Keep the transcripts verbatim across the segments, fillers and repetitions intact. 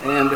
And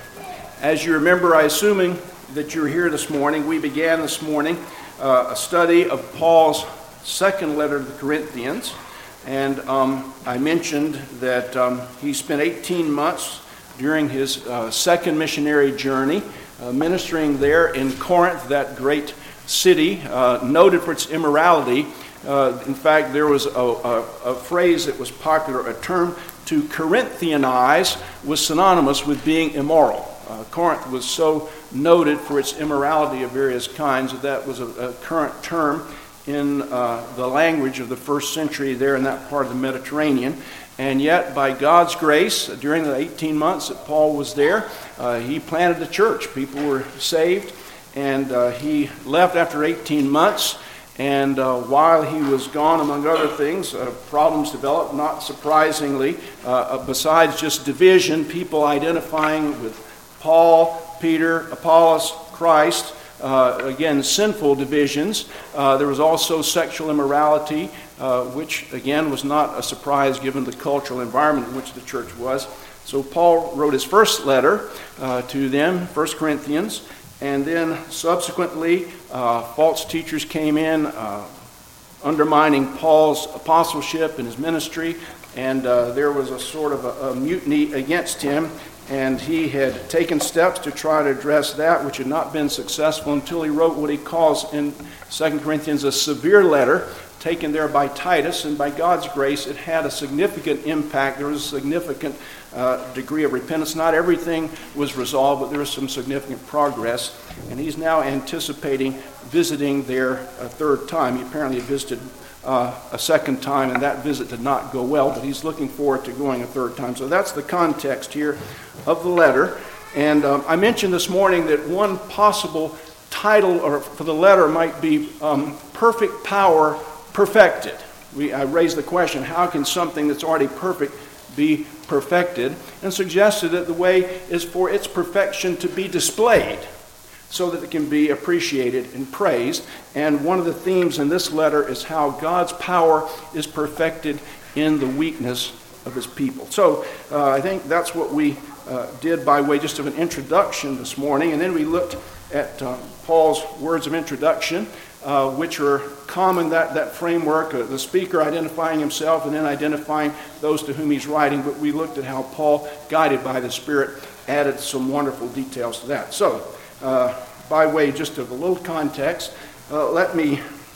as you remember, I assuming that you're here this morning, we began this morning uh, a study of Paul's second letter to the Corinthians. And um, I mentioned that um, he spent eighteen months during his uh, second missionary journey uh, ministering there in Corinth, that great city, uh, noted for its immorality. Uh, in fact, there was a, a, a phrase that was popular, a term to Corinthianize was synonymous with being immoral. Uh, Corinth was so noted for its immorality of various kinds that that was a, a current term in uh, the language of the first century there in that part of the Mediterranean. And yet, by God's grace, during the eighteen months that Paul was there, uh, he planted a church. People were saved, and uh, he left after eighteen months. And uh, while he was gone, among other things, uh, problems developed, not surprisingly, uh, besides just division, people identifying with Paul, Peter, Apollos, Christ, uh, again, sinful divisions. Uh, there was also sexual immorality, uh, which, again, was not a surprise given the cultural environment in which the church was. So Paul wrote his first letter uh, to them, First Corinthians, and then subsequently uh, false teachers came in, uh, undermining Paul's apostleship and his ministry, and uh, there was a sort of a, a mutiny against him, and he had taken steps to try to address that, which had not been successful until he wrote what he calls in Second Corinthians a severe letter, taken there by Titus, and by God's grace it had a significant impact. There was a significant uh, degree of repentance. Not everything was resolved, but there was some significant progress, and he's now anticipating visiting there a third time. He apparently had visited uh, a second time, and that visit did not go well, but he's looking forward to going a third time. So that's the context here of the letter. And um, I mentioned this morning that one possible title or for the letter might be um, Perfect Power Perfected. We, I raised the question, how can something that's already perfect be perfected? And suggested that the way is for its perfection to be displayed so that it can be appreciated and praised. And one of the themes in this letter is how God's power is perfected in the weakness of his people. So uh, I think that's what we uh, did by way just of an introduction this morning. And then we looked at uh, Paul's words of introduction, Uh, which are common, that, that framework, uh, the speaker identifying himself and then identifying those to whom he's writing. But we looked at how Paul, guided by the Spirit, added some wonderful details to that. So, uh, by way just of a little context, uh, let me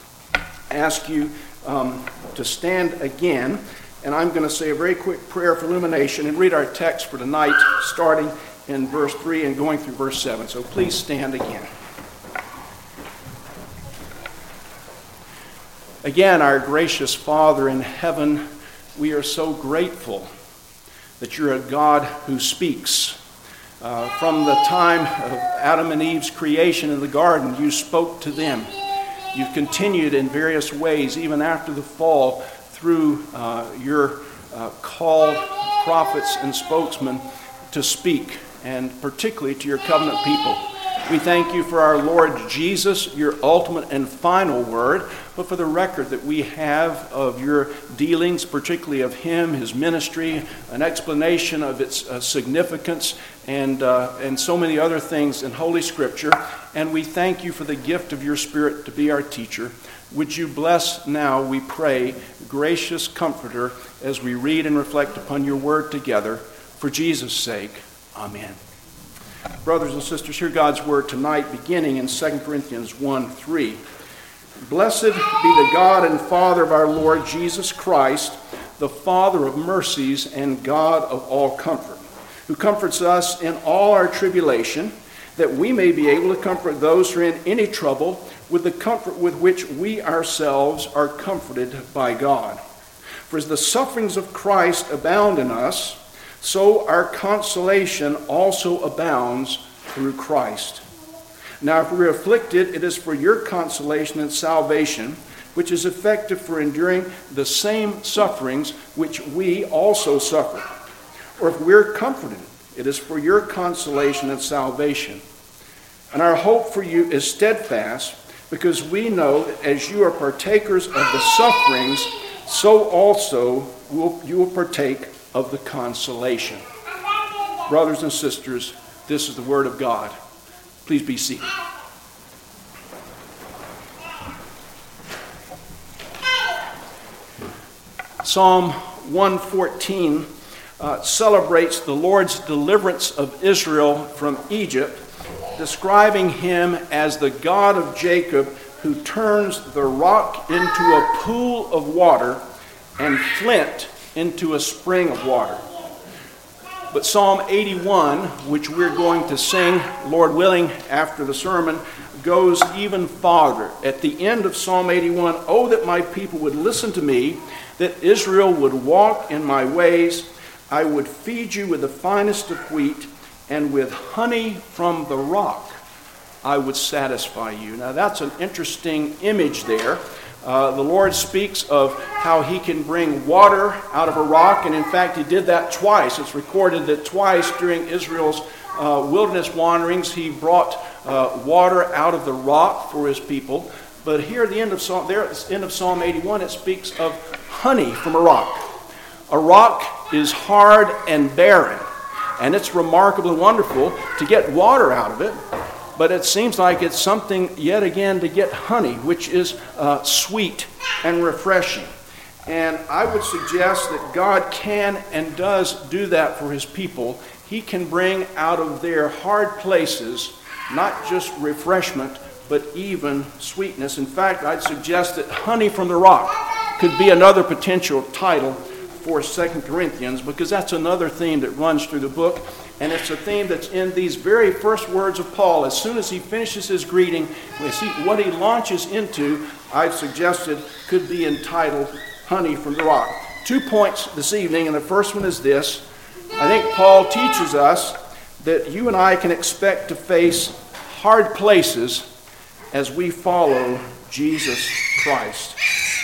ask you um, to stand again. And I'm going to say a very quick prayer for illumination and read our text for tonight, starting in verse three and going through verse seven. So please stand again. Again, our gracious Father in heaven, we are so grateful that you're a God who speaks. Uh, from the time of Adam and Eve's creation in the garden, you spoke to them. You've continued in various ways, even after the fall, through uh, your uh, called prophets and spokesmen to speak, and particularly to your covenant people. We thank you for our Lord Jesus, your ultimate and final word, but for the record that we have of your dealings, particularly of him, his ministry, an explanation of its uh, significance, and uh, and so many other things in Holy Scripture. And we thank you for the gift of your Spirit to be our teacher. Would you bless now, we pray, gracious Comforter, as we read and reflect upon your word together. For Jesus' sake, amen. Brothers and sisters, hear God's word tonight, beginning in Second Corinthians one three. Blessed be the God and Father of our Lord Jesus Christ, the Father of mercies and God of all comfort, who comforts us in all our tribulation, that we may be able to comfort those who are in any trouble with the comfort with which we ourselves are comforted by God. For as the sufferings of Christ abound in us, so our consolation also abounds through Christ. Now if we are afflicted, it is for your consolation and salvation, which is effective for enduring the same sufferings which we also suffer. Or if we're comforted, it is for your consolation and salvation. And our hope for you is steadfast, because we know that as you are partakers of the sufferings, so also will, you will partake of the consolation. Brothers and sisters, this is the word of God. Please be seated. Psalm one fourteen uh, celebrates the Lord's deliverance of Israel from Egypt, describing him as the God of Jacob who turns the rock into a pool of water and flint into a spring of water. But Psalm eighty-one, which we're going to sing, Lord willing, after the sermon, goes even farther. At the end of Psalm eighty-one, "Oh, that my people would listen to me, that Israel would walk in my ways. I would feed you with the finest of wheat, and with honey from the rock I would satisfy you." Now that's an interesting image there. Uh, the Lord speaks of how he can bring water out of a rock, and in fact he did that twice. It's recorded that twice during Israel's uh, wilderness wanderings he brought uh, water out of the rock for his people. But here at the end of Psalm, there at the end of Psalm eighty-one, it speaks of honey from a rock. A rock is hard and barren, and it's remarkably wonderful to get water out of it. But it seems like it's something, yet again, to get honey, which is uh, sweet and refreshing. And I would suggest that God can and does do that for his people. He can bring out of their hard places not just refreshment, but even sweetness. In fact, I'd suggest that honey from the rock could be another potential title for Second Corinthians, because that's another theme that runs through the book. And it's a theme that's in these very first words of Paul. As soon as he finishes his greeting, we see what he launches into, I've suggested, could be entitled Honey from the Rock. Two points this evening, and the first one is this. I think Paul teaches us that you and I can expect to face hard places as we follow Jesus Christ.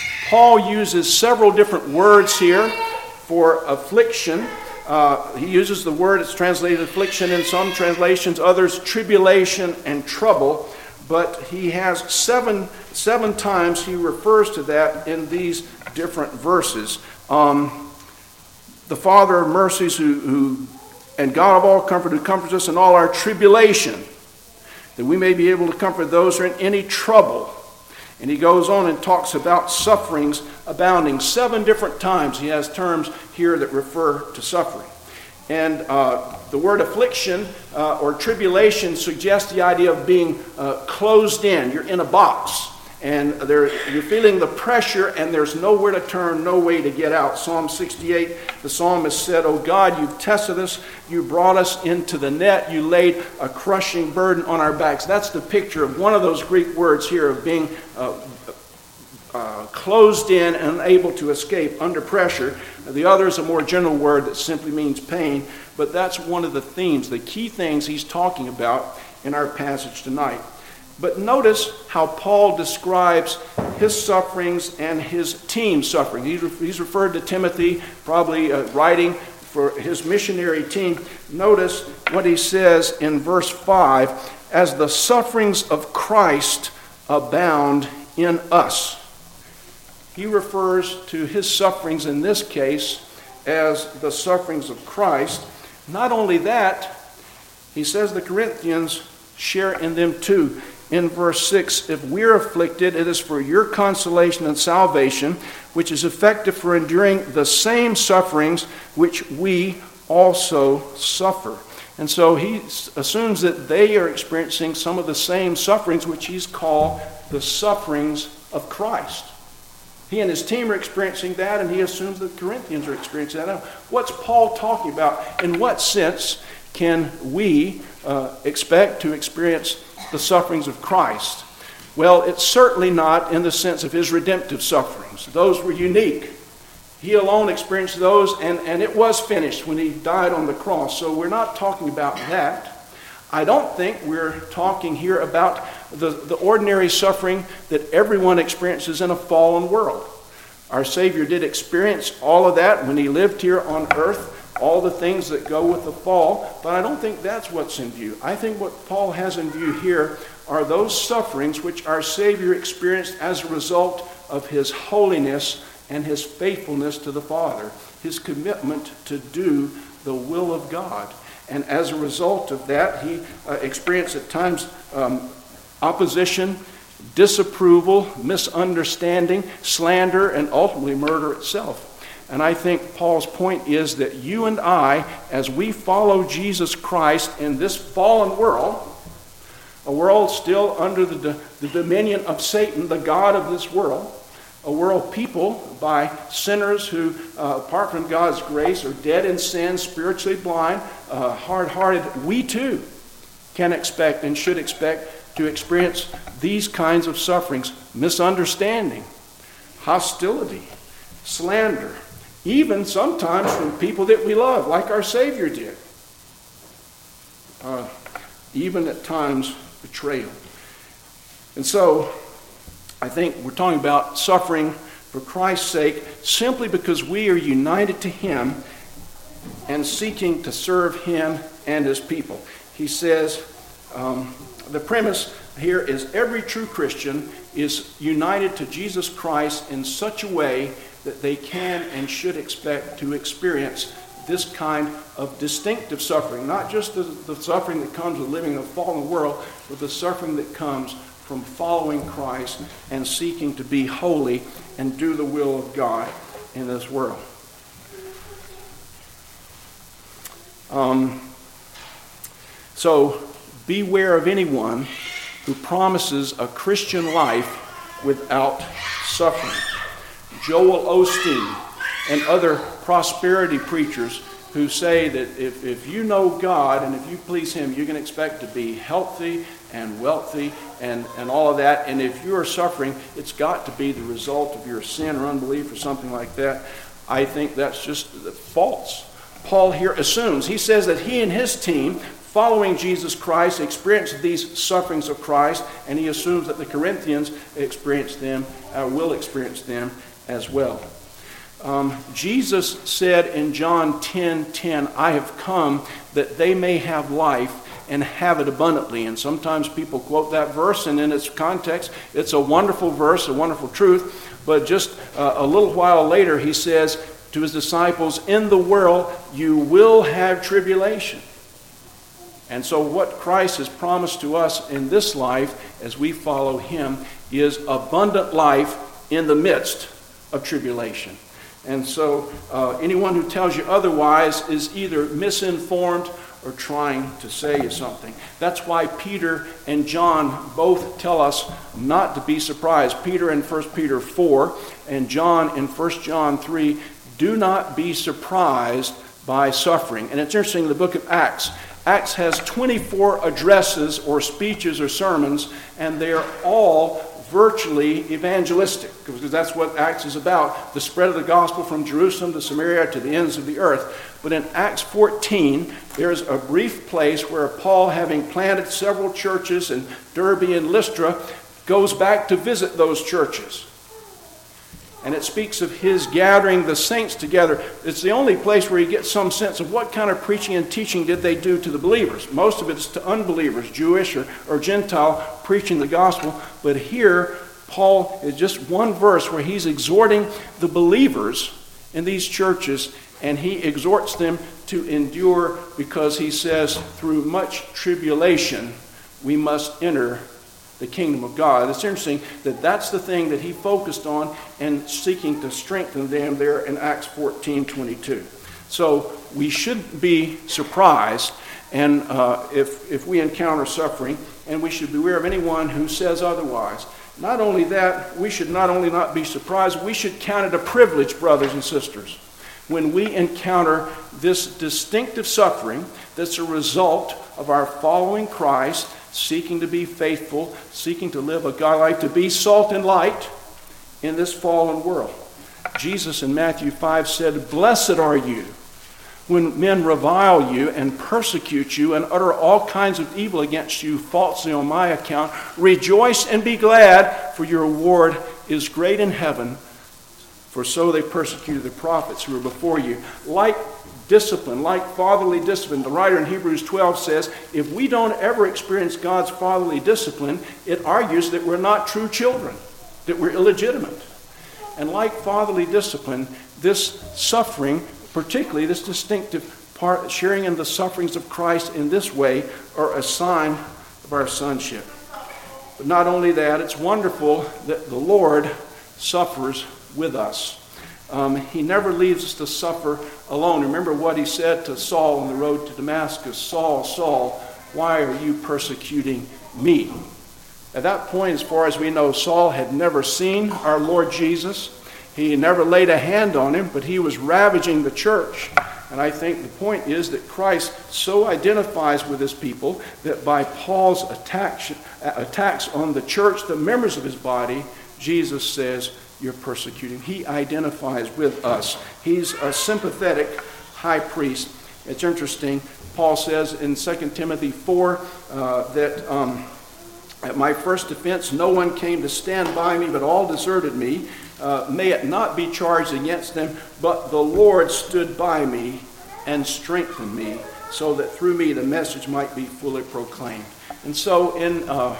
Paul uses several different words here for affliction. Uh, he uses the word, it's translated affliction in some translations, others tribulation and trouble, but he has seven seven times he refers to that in these different verses. Um, the Father of mercies who, who and God of all comfort, who comforts us in all our tribulation, that we may be able to comfort those who are in any trouble. And he goes on and talks about sufferings abounding. Seven different times he has terms here that refer to suffering. And uh, the word affliction uh, or tribulation suggests the idea of being uh, closed in. You're in a box, and there, you're feeling the pressure, and there's nowhere to turn, no way to get out. Psalm sixty-eight, the psalmist said, "O God, you've tested us. You brought us into the net. You laid a crushing burden on our backs." That's the picture of one of those Greek words here of being uh, uh, closed in and unable to escape under pressure. The other is a more general word that simply means pain, but that's one of the themes, the key things he's talking about in our passage tonight. But notice how Paul describes his sufferings and his team's suffering. He's, he's referred to Timothy, probably uh, writing for his missionary team. Notice what he says in verse five, "As the sufferings of Christ abound in us." He refers to his sufferings in this case as the sufferings of Christ. Not only that, he says the Corinthians share in them too. In verse six, "If we're afflicted, it is for your consolation and salvation, which is effective for enduring the same sufferings which we also suffer." And so he assumes that they are experiencing some of the same sufferings which he's called the sufferings of Christ. He and his team are experiencing that, and he assumes that the Corinthians are experiencing that. Now, what's Paul talking about? In what sense can we uh, expect to experience the sufferings of Christ? Well, it's certainly not in the sense of his redemptive sufferings. Those were unique. He alone experienced those, and, and it was finished when he died on the cross. So we're not talking about that. I don't think we're talking here about the, the ordinary suffering that everyone experiences in a fallen world. Our Savior did experience all of that when he lived here on earth, all the things that go with the fall, but I don't think that's what's in view. I think what Paul has in view here are those sufferings which our Savior experienced as a result of his holiness and his faithfulness to the Father, his commitment to do the will of God. And as a result of that, he uh, experienced at times um, opposition, disapproval, misunderstanding, slander, and ultimately murder itself. And I think Paul's point is that you and I, as we follow Jesus Christ in this fallen world, a world still under the, the dominion of Satan, the god of this world, a world peopled by sinners who, uh, apart from God's grace, are dead in sin, spiritually blind, uh, hard-hearted, we too can expect and should expect to experience these kinds of sufferings: misunderstanding, hostility, slander, even sometimes from people that we love, like our Savior did. Uh, even at times, betrayal. And so, I think we're talking about suffering for Christ's sake simply because we are united to Him and seeking to serve Him and His people. He says, um, the premise here is every true Christian is united to Jesus Christ in such a way that they can and should expect to experience this kind of distinctive suffering. Not just the, the suffering that comes with living in a fallen world, but the suffering that comes from following Christ and seeking to be holy and do the will of God in this world. Um, so beware of anyone who promises a Christian life without suffering. Joel Osteen and other prosperity preachers who say that if, if you know God and if you please Him, you can expect to be healthy and wealthy and, and all of that. And if you are suffering, it's got to be the result of your sin or unbelief or something like that. I think that's just false. Paul here assumes, he says that he and his team, following Jesus Christ, experienced these sufferings of Christ, and he assumes that the Corinthians experienced them, uh, will experience them as well. Um, Jesus said in John ten ten, I have come that they may have life and have it abundantly. And sometimes people quote that verse, and in its context, it's a wonderful verse, a wonderful truth. But just uh, a little while later, he says to his disciples, in the world you will have tribulation. And so what Christ has promised to us in this life, as we follow Him, is abundant life in the midst of tribulation. And so uh, anyone who tells you otherwise is either misinformed or trying to say you something. That's why Peter and John both tell us not to be surprised. Peter in First Peter four and John in First John three, do not be surprised by suffering. And it's interesting, in the book of Acts, Acts has twenty-four addresses or speeches or sermons, and they are all virtually evangelistic, because that's what Acts is about, the spread of the gospel from Jerusalem to Samaria to the ends of the earth. But in Acts fourteen, there's a brief place where Paul, having planted several churches in Derbe and Lystra, goes back to visit those churches. And it speaks of his gathering the saints together. It's the only place where you get some sense of what kind of preaching and teaching did they do to the believers. Most of it is to unbelievers, Jewish or, or Gentile, preaching the gospel. But here, Paul is just one verse where he's exhorting the believers in these churches, and he exhorts them to endure because he says, through much tribulation, we must enter the kingdom of God. It's interesting that that's the thing that he focused on and seeking to strengthen them there in Acts fourteen twenty-two. So we should be surprised and uh, if, if we encounter suffering, and we should beware of anyone who says otherwise. Not only that, we should not only not be surprised, we should count it a privilege, brothers and sisters, when we encounter this distinctive suffering that's a result of our following Christ, seeking to be faithful, seeking to live a God life, to be salt and light in this fallen world. Jesus in Matthew five said, blessed are you when men revile you and persecute you and utter all kinds of evil against you falsely on my account. Rejoice and be glad, for your reward is great in heaven, for so they persecuted the prophets who were before you. Like discipline, like fatherly discipline, the writer in Hebrews twelve says, if we don't ever experience God's fatherly discipline, it argues that we're not true children, that we're illegitimate. And like fatherly discipline, this suffering, particularly this distinctive part, sharing in the sufferings of Christ in this way are a sign of our sonship. But not only that, it's wonderful that the Lord suffers with us. Um, he never leaves us to suffer alone. Remember what he said to Saul on the road to Damascus, "Saul, Saul, why are you persecuting me?" At that point, as far as we know, Saul had never seen our Lord Jesus. He never laid a hand on him, but he was ravaging the church. And I think the point is that Christ so identifies with his people that by Paul's attacks, attacks on the church, the members of his body, Jesus says, "You're persecuting." He identifies with us. He's a sympathetic high priest. It's interesting. Paul says in Second Timothy four uh, that um, at my first defense no one came to stand by me, but all deserted me. Uh, may it not be charged against them, but the Lord stood by me and strengthened me, so that through me the message might be fully proclaimed. And so in uh,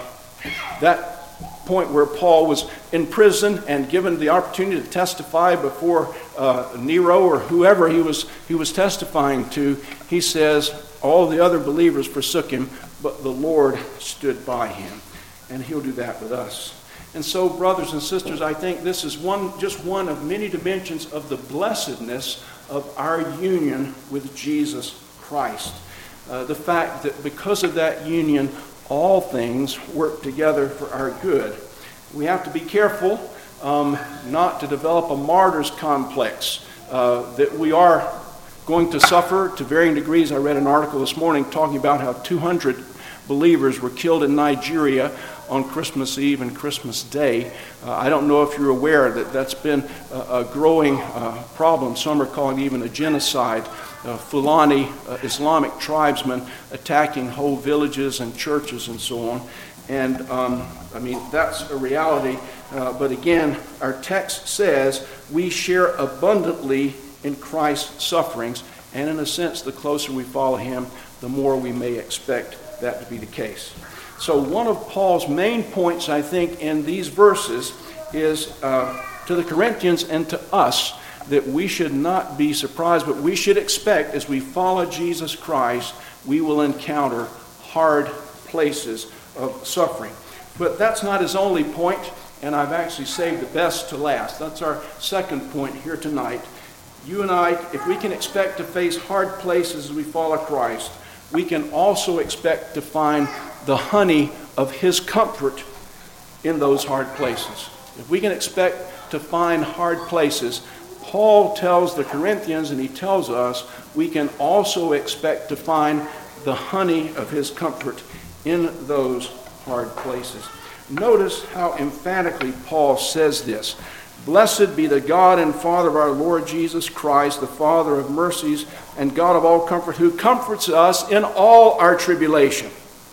that point where Paul was in prison and given the opportunity to testify before uh, Nero or whoever he was he was testifying to, he says, all the other believers forsook him, but the Lord stood by him. And he'll do that with us. And so, brothers and sisters, I think this is one just one of many dimensions of the blessedness of our union with Jesus Christ. Uh, the fact that because of that union, all things work together for our good. We have to be careful um, not to develop a martyr's complex, uh, that we are going to suffer to varying degrees. I read an article this morning talking about how two hundred believers were killed in Nigeria on Christmas Eve and Christmas Day. Uh, I don't know if you're aware that that's been a, a growing uh, problem. Some are calling it even a genocide. Uh, Fulani uh, Islamic tribesmen attacking whole villages and churches and so on. And um, I mean, that's a reality. Uh, but again, our text says we share abundantly in Christ's sufferings. And in a sense, the closer we follow him, the more we may expect that to be the case. So one of Paul's main points, I think, in these verses is uh, to the Corinthians and to us, that we should not be surprised, but we should expect as we follow Jesus Christ, we will encounter hard places of suffering. But that's not his only point, and I've actually saved the best to last. That's our second point here tonight. You and I, if we can expect to face hard places as we follow Christ, we can also expect to find the honey of his comfort in those hard places. If we can expect to find hard places, Paul tells the Corinthians, and he tells us, we can also expect to find the honey of his comfort in those hard places. Notice how emphatically Paul says this. Blessed be the God and Father of our Lord Jesus Christ, the Father of mercies and God of all comfort, who comforts us in all our tribulation.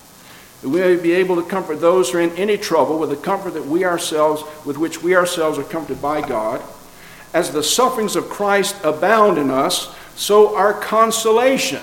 That we may be able to comfort those who are in any trouble with the comfort that we ourselves, with which we ourselves are comforted by God. As the sufferings of Christ abound in us, so our consolation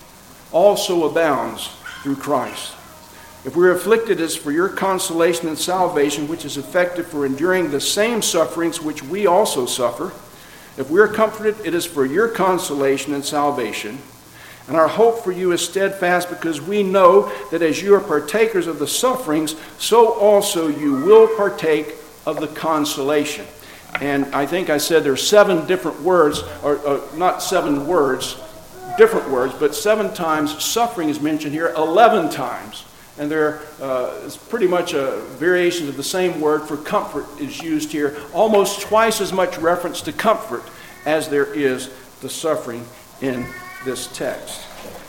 also abounds through Christ. If we are afflicted, it is for your consolation and salvation, which is effective for enduring the same sufferings which we also suffer. If we are comforted, it is for your consolation and salvation. And our hope for you is steadfast, because we know that as you are partakers of the sufferings, so also you will partake of the consolation. And I think I said there are seven different words, or, or not seven words, different words, but seven times suffering is mentioned here, eleven times. And there uh, is pretty much a variation of the same word for comfort is used here. Almost twice as much reference to comfort as there is to suffering in this text.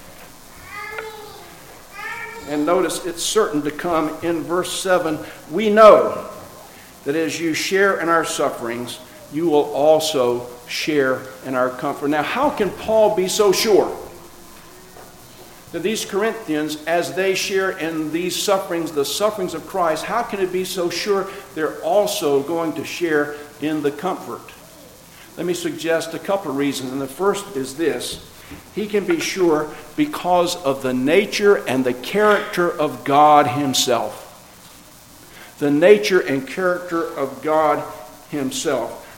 And notice it's certain to come in verse seven. We know that as you share in our sufferings, you will also share in our comfort. Now, how can Paul be so sure that these Corinthians, as they share in these sufferings, the sufferings of Christ, how can it be so sure they're also going to share in the comfort? Let me suggest a couple of reasons. And the first is this. He can be sure because of the nature and the character of God himself. The nature and character of God himself.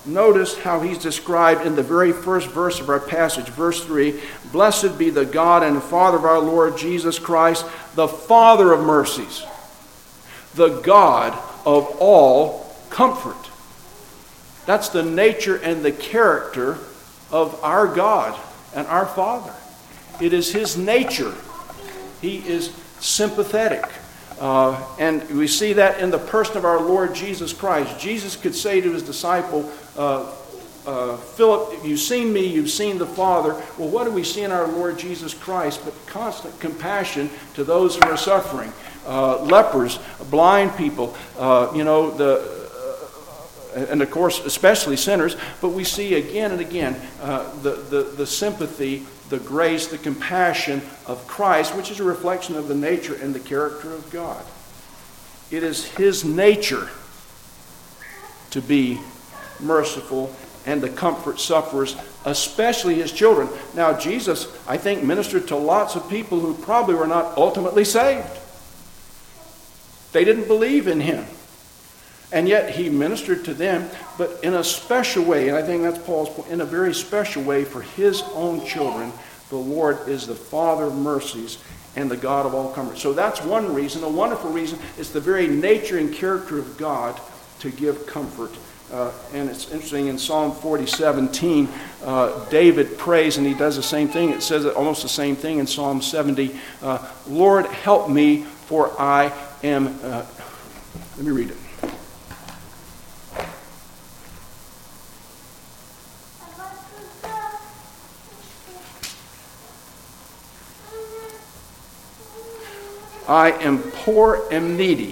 notice how he's described in the very first verse of our passage, verse three. Blessed be the God and Father of our Lord Jesus Christ, the Father of mercies, the God of all comfort. That's the nature and the character of our God and our Father. It is his nature. He is sympathetic. Uh, and we see that in the person of our Lord Jesus Christ. Jesus could say to his disciple, uh, uh, Philip, if you've seen me, you've seen the Father. Well, what do we see in our Lord Jesus Christ but constant compassion to those who are suffering? Uh, lepers, blind people, uh, you know, the and of course, especially sinners, but we see again and again uh, the, the, the sympathy, the grace, the compassion of Christ, which is a reflection of the nature and the character of God. It is his nature to be merciful and to comfort sufferers, especially his children. Now, Jesus, I think, ministered to lots of people who probably were not ultimately saved. They didn't believe in him. And yet he ministered to them, but in a special way, and I think that's Paul's point, in a very special way for his own children. The Lord is the Father of mercies and the God of all comfort. So that's one reason. A wonderful reason is the very nature and character of God to give comfort. Uh, and it's interesting, in Psalm forty seventeen, uh, David prays, and he does the same thing. It says almost the same thing in Psalm seventy. Uh, Lord, help me, for I am... Uh, let me read it. I am poor and needy,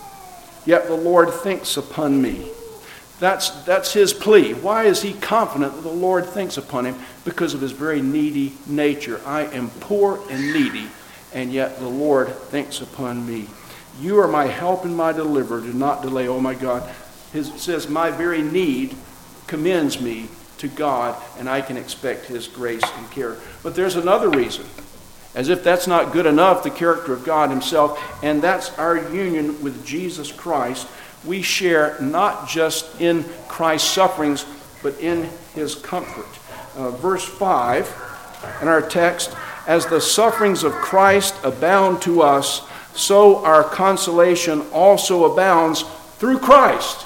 yet the Lord thinks upon me. That's, that's his plea. Why is he confident that the Lord thinks upon him? Because of his very needy nature. I am poor and needy, and yet the Lord thinks upon me. You are my help and my deliverer. Do not delay, oh my God. His, it says, my very need commends me to God, and I can expect his grace and care. But there's another reason. As if that's not good enough, the character of God himself, and that's our union with Jesus Christ. We share not just in Christ's sufferings, but in his comfort. Uh, verse five in our text, as the sufferings of Christ abound to us, so our consolation also abounds through Christ.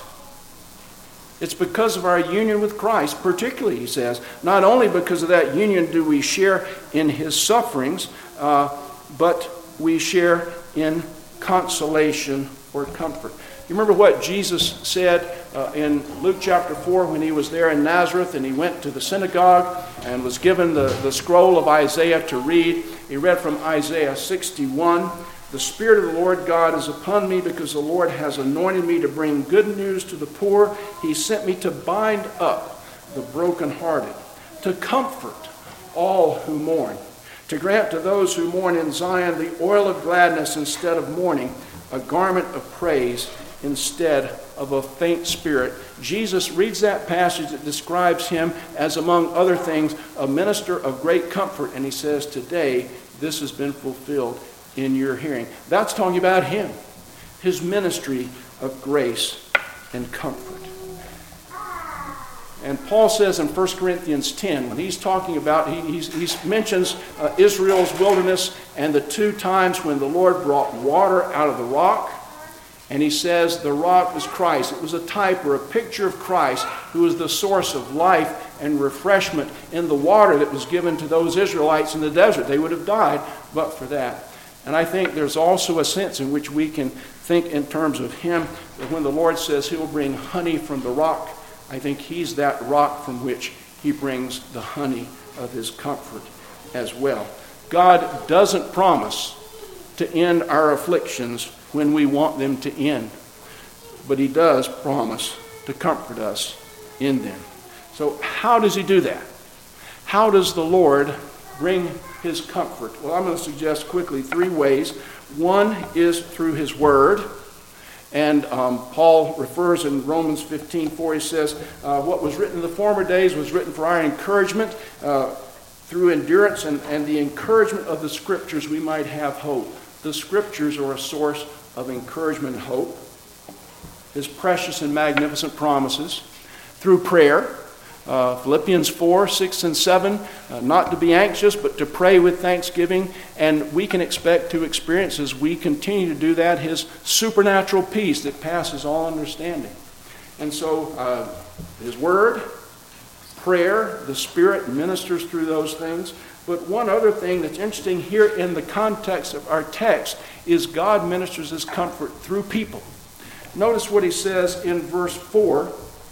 It's because of our union with Christ, particularly, he says. Not only because of that union do we share in his sufferings, uh, but we share in consolation or comfort. You remember what Jesus said uh, in Luke chapter four when he was there in Nazareth and he went to the synagogue and was given the, the scroll of Isaiah to read. He read from Isaiah sixty-one. The Spirit of the Lord God is upon me because the Lord has anointed me to bring good news to the poor. He sent me to bind up the brokenhearted, to comfort all who mourn, to grant to those who mourn in Zion the oil of gladness instead of mourning, a garment of praise instead of a faint spirit. Jesus reads that passage that describes him as, among other things, a minister of great comfort, and he says, today this has been fulfilled in your hearing. That's talking about him, his ministry of grace and comfort. And Paul says in First Corinthians ten, when he's talking about, he he's, he mentions uh, Israel's wilderness and the two times when the Lord brought water out of the rock. And he says the rock was Christ. It was a type or a picture of Christ, who was the source of life and refreshment in the water that was given to those Israelites in the desert. They would have died but for that. And I think there's also a sense in which we can think in terms of him, that when the Lord says he will bring honey from the rock, I think he's that rock from which he brings the honey of his comfort as well. God doesn't promise to end our afflictions when we want them to end, but he does promise to comfort us in them. So how does he do that? How does the Lord bring his comfort? Well, I'm going to suggest quickly three ways. One is through his word. And um, Paul refers in Romans fifteen four, he says, uh, what was written in the former days was written for our encouragement. Uh, through endurance and, and the encouragement of the Scriptures, we might have hope. The Scriptures are a source of encouragement and hope. His precious and magnificent promises. through prayer. Uh, Philippians four, six, and seven, uh, not to be anxious, but to pray with thanksgiving. And we can expect to experience, as we continue to do that, his supernatural peace that passes all understanding. And so uh, his word, prayer, the Spirit ministers through those things. But one other thing that's interesting here in the context of our text is God ministers his comfort through people. Notice what he says in verse four.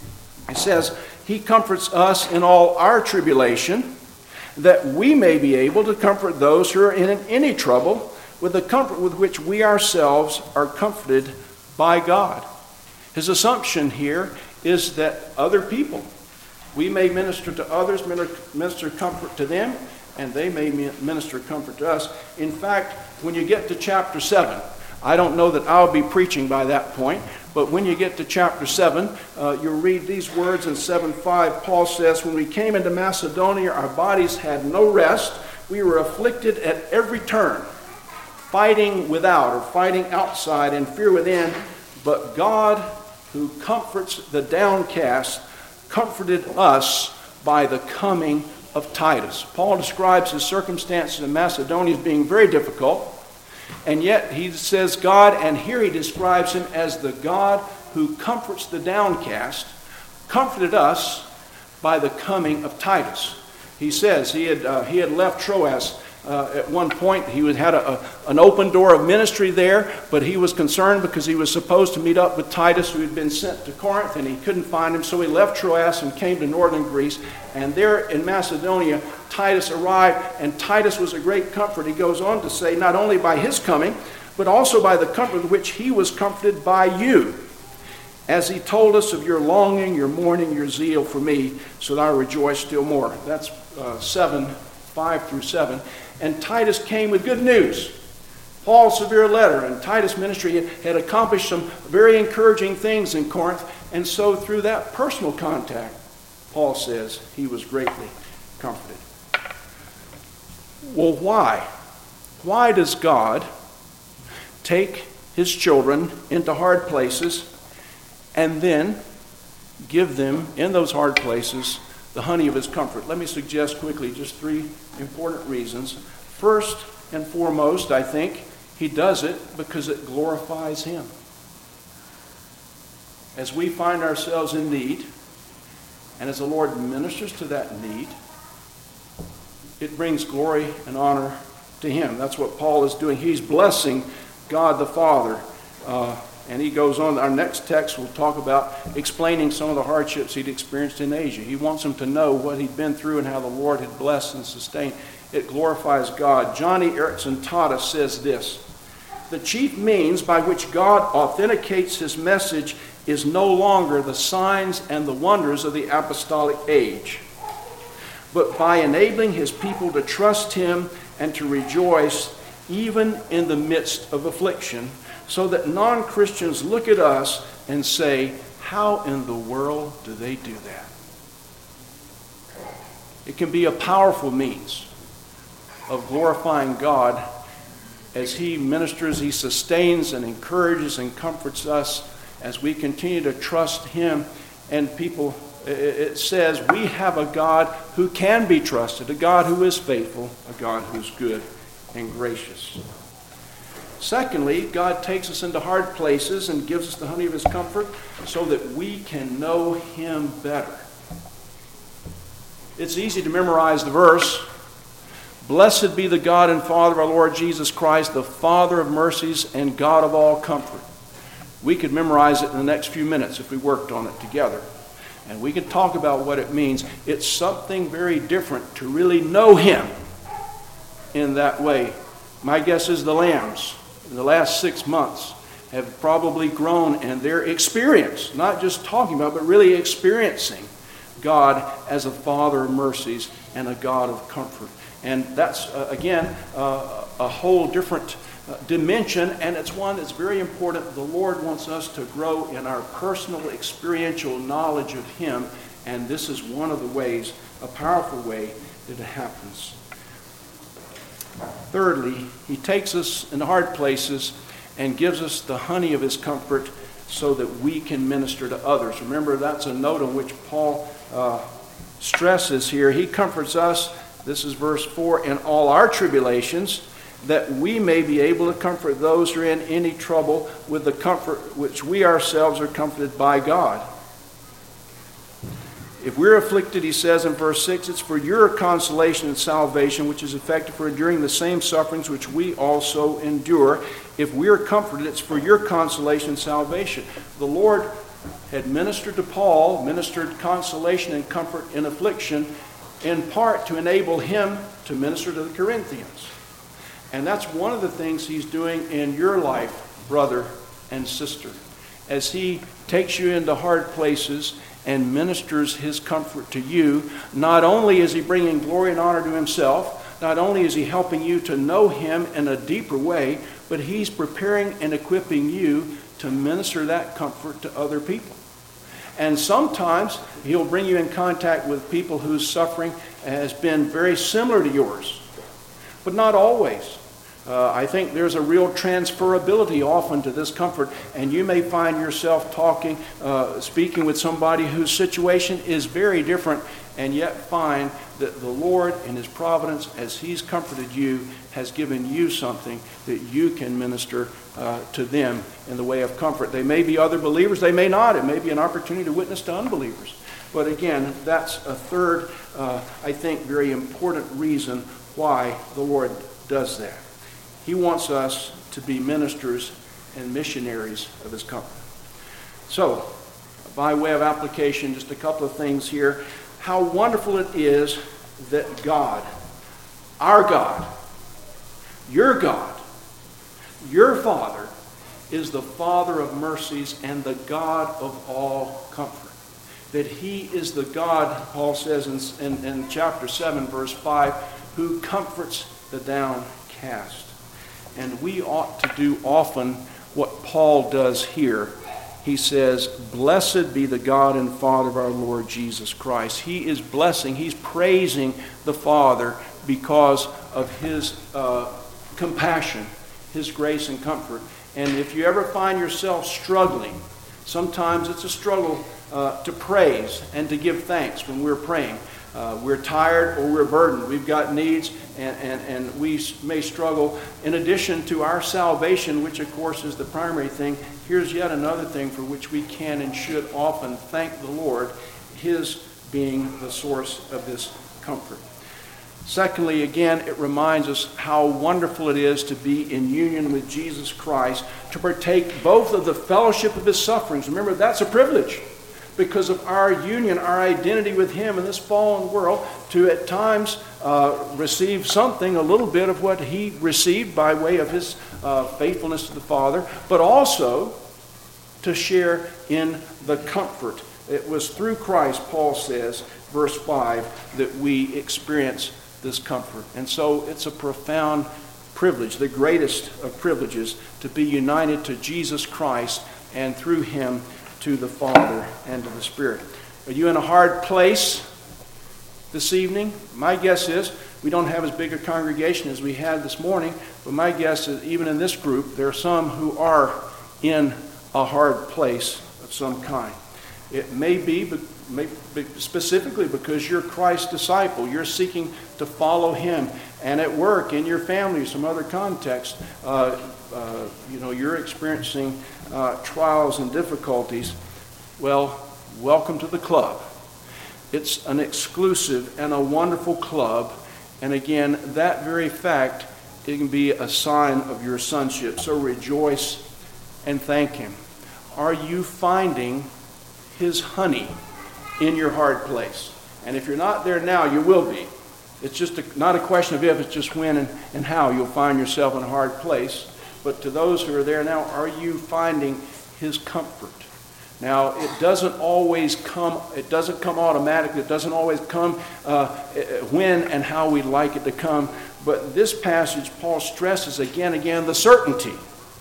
He says, he comforts us in all our tribulation, that we may be able to comfort those who are in any trouble with the comfort with which we ourselves are comforted by God. His assumption here is that other people, we may minister to others, minister comfort to them, and they may minister comfort to us. In fact, when you get to chapter seven, I don't know that I'll be preaching by that point, but when you get to chapter seven, uh, you'll read these words in seven five. Paul says, when we came into Macedonia, our bodies had no rest. We were afflicted at every turn, fighting without or fighting outside and fear within. But God, who comforts the downcast, comforted us by the coming of Titus. Paul describes his circumstances in Macedonia as being very difficult. And yet he says God, and here he describes him as the God who comforts the downcast, comforted us by the coming of Titus. He says he had uh, he had left Troas uh, at one point. He had a, a, an open door of ministry there, but he was concerned because he was supposed to meet up with Titus, who had been sent to Corinth, and he couldn't find him, so he left Troas and came to northern Greece. And there in Macedonia, Titus arrived, and Titus was a great comfort. He goes on to say, not only by his coming, but also by the comfort with which he was comforted by you, as he told us of your longing, your mourning, your zeal for me, so that I rejoice still more. That's uh, seven, five through seven. And Titus came with good news. Paul's severe letter and Titus' ministry had accomplished some very encouraging things in Corinth, and so through that personal contact, Paul says he was greatly comforted. Well, why? Why does God take his children into hard places and then give them, in those hard places, the honey of his comfort? Let me suggest quickly just three important reasons. First and foremost, I think, he does it because it glorifies him. As we find ourselves in need, and as the Lord ministers to that need, it brings glory and honor to him. That's what Paul is doing. He's blessing God the Father. Uh, and he goes on. Our next text will talk about explaining some of the hardships he'd experienced in Asia. He wants them to know what he'd been through and how the Lord had blessed and sustained. It glorifies God. Johnny Erickson Tada says this: the chief means by which God authenticates his message is no longer the signs and the wonders of the apostolic age, but by enabling his people to trust him and to rejoice even in the midst of affliction, so that non-Christians look at us and say, how in the world do they do that? It can be a powerful means of glorifying God as he ministers, he sustains and encourages and comforts us as we continue to trust him. And people, it says we have a God who can be trusted, a God who is faithful, a God who's good and gracious. Secondly, God takes us into hard places and gives us the honey of his comfort so that we can know him better. It's easy to memorize the verse, blessed be the God and Father of our Lord Jesus Christ, the Father of mercies and God of all comfort. We could memorize it in the next few minutes if we worked on it together. And we could talk about what it means. It's something very different to really know him in that way. My guess is the Lambs in the last six months have probably grown in their experience, not just talking about, but really experiencing God as a Father of mercies and a God of comfort. And that's, uh, again, uh, a whole different uh, dimension, and it's one that's very important. The Lord wants us to grow in our personal experiential knowledge of him, and this is one of the ways, a powerful way that it happens. Thirdly, he takes us in hard places and gives us the honey of his comfort so that we can minister to others. Remember, that's a note on which Paul uh, stresses here. He comforts us, this is verse four, in all our tribulations, that we may be able to comfort those who are in any trouble with the comfort which we ourselves are comforted by God. If we're afflicted, he says in verse six, it's for your consolation and salvation, which is effective for enduring the same sufferings which we also endure. If we're comforted, it's for your consolation and salvation. The Lord had ministered to Paul, ministered consolation and comfort in affliction, in part to enable him to minister to the Corinthians. And that's one of the things he's doing in your life, brother and sister, as he takes you into hard places and ministers his comfort to you. Not only is he bringing glory and honor to himself, not only is he helping you to know him in a deeper way, but he's preparing and equipping you to minister that comfort to other people. And sometimes he'll bring you in contact with people whose suffering has been very similar to yours, but not always. Uh, I think there's a real transferability often to this comfort, and you may find yourself talking, uh, speaking with somebody whose situation is very different, and yet find that the Lord in his providence, as he's comforted you, has given you something that you can minister uh, to them in the way of comfort. They may be other believers, they may not. It may be an opportunity to witness to unbelievers. But again, that's a third, uh, I think, very important reason why the Lord does that. He wants us to be ministers and missionaries of his comfort. So, by way of application, just a couple of things here. How wonderful it is that God, our God, your God, your Father, is the Father of mercies and the God of all comfort. That he is the God, Paul says in, in, in chapter seven, verse five, who comforts the downcast. And we ought to do often what Paul does here. He says, blessed be the God and Father of our Lord Jesus Christ. He is blessing, he's praising the Father because of his uh, compassion, his grace and comfort. And if you ever find yourself struggling, sometimes it's a struggle uh, to praise and to give thanks when we're praying. Uh, we're tired or we're burdened. We've got needs, and, and, and we may struggle. In addition to our salvation, which of course is the primary thing, here's yet another thing for which we can and should often thank the Lord, his being the source of this comfort. Secondly, again, it reminds us how wonderful it is to be in union with Jesus Christ, to partake both of the fellowship of his sufferings. Remember, that's a privilege. Because of our union, our identity with him in this fallen world, to at times uh, receive something, a little bit of what he received by way of his uh, faithfulness to the Father, but also to share in the comfort. It was through Christ, Paul says, verse five, that we experience this comfort. And so it's a profound privilege, the greatest of privileges, to be united to Jesus Christ and through him to the Father and to the Spirit. Are you in a hard place this evening? My guess is we don't have as big a congregation as we had this morning, but my guess is even in this group there are some who are in a hard place of some kind. It may be, but may be specifically because you're Christ's disciple. You're seeking to follow him. And at work, in your family, some other context, uh, uh, you know, you're experiencing uh, trials and difficulties. Well, welcome to the club. It's an exclusive and a wonderful club. And again, that very fact, it can be a sign of your sonship. So rejoice and thank him. Are you finding his honey in your hard place? And if you're not there now, you will be. It's just a, not a question of if, it's just when and, and how you'll find yourself in a hard place. But to those who are there now, are you finding his comfort? Now, it doesn't always come, it doesn't come automatically. It doesn't always come uh, when and how we'd like it to come. But this passage, Paul stresses again and again the certainty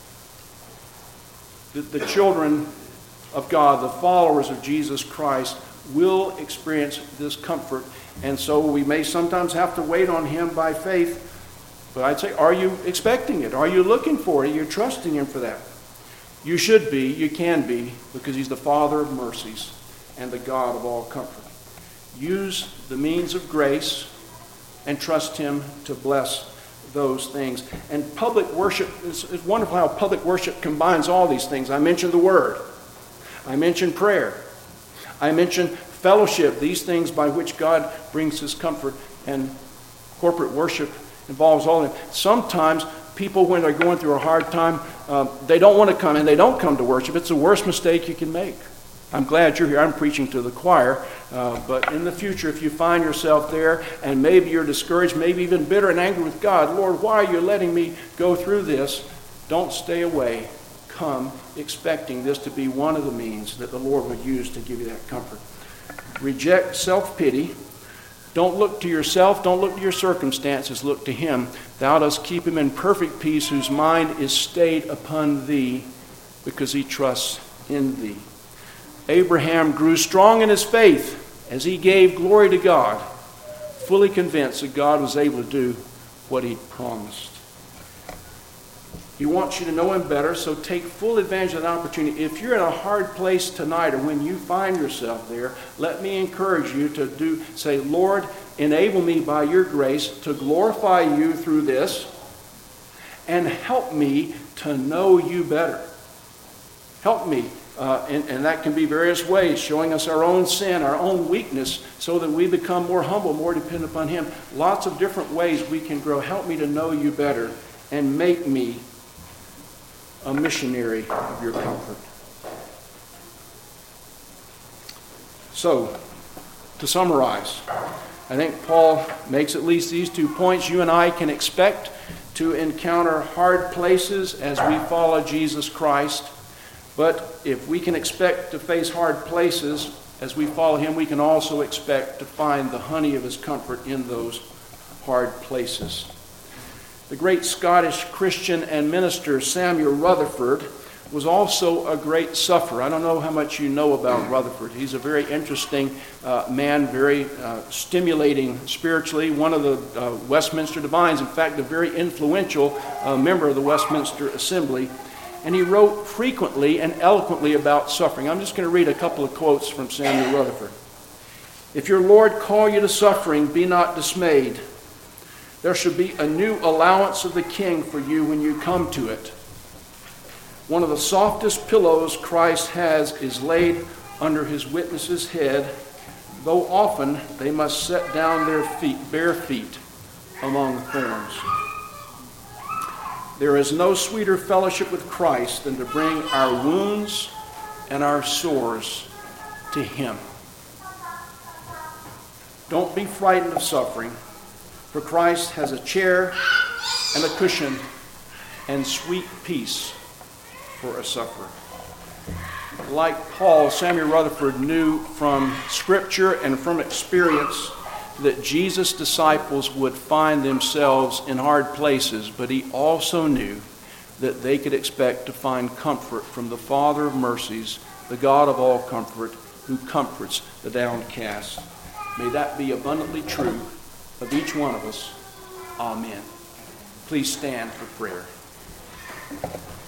that the children of God, the followers of Jesus Christ, will experience this comfort. And so we may sometimes have to wait on him by faith. But I'd say, are you expecting it? Are you looking for it? Are you trusting him for that? You should be, you can be, because he's the Father of mercies and the God of all comfort. Use the means of grace and trust him to bless those things. And public worship, it's, it's wonderful how public worship combines all these things. I mentioned the Word. I mentioned prayer. I mentioned fellowship, these things by which God brings his comfort. And corporate worship involves all of them. Sometimes people, when they're going through a hard time, uh, they don't want to come, and they don't come to worship. It's the worst mistake you can make. I'm glad you're here. I'm preaching to the choir. Uh, but in the future, if you find yourself there and maybe you're discouraged, maybe even bitter and angry with God, Lord, why are you letting me go through this? Don't stay away. Come expecting this to be one of the means that the Lord would use to give you that comfort. Reject self-pity. Don't look to yourself. Don't look to your circumstances. Look to him. Thou dost keep him in perfect peace, whose mind is stayed upon thee, because he trusts in thee. Abraham grew strong in his faith as he gave glory to God, fully convinced that God was able to do what he promised. He wants you to know him better, so take full advantage of that opportunity. If you're in a hard place tonight, or when you find yourself there, let me encourage you to do say, Lord, enable me by your grace to glorify you through this, and help me to know you better. Help me. Uh, and, and that can be various ways, showing us our own sin, our own weakness, so that we become more humble, more dependent upon him. Lots of different ways we can grow. Help me to know you better, and make me a missionary of your comfort. So, to summarize, I think Paul makes at least these two points. You and I can expect to encounter hard places as we follow Jesus Christ. But if we can expect to face hard places as we follow him, we can also expect to find the honey of his comfort in those hard places. The great Scottish Christian and minister Samuel Rutherford was also a great sufferer. I don't know how much you know about Rutherford. He's a very interesting uh, man, very uh, stimulating spiritually, one of the uh, Westminster Divines, in fact, a very influential uh, member of the Westminster Assembly. And he wrote frequently and eloquently about suffering. I'm just going to read a couple of quotes from Samuel Rutherford. If your Lord call you to suffering, be not dismayed. There should be a new allowance of the King for you when you come to it. One of the softest pillows Christ has is laid under his witness's head, though often they must set down their feet, bare feet among thorns. There is no sweeter fellowship with Christ than to bring our wounds and our sores to him. Don't be frightened of suffering, for Christ has a chair and a cushion and sweet peace for a sufferer. Like Paul, Samuel Rutherford knew from Scripture and from experience that Jesus' disciples would find themselves in hard places, but he also knew that they could expect to find comfort from the Father of mercies, the God of all comfort, who comforts the downcast. May that be abundantly true of each one of us. Amen. Please stand for prayer.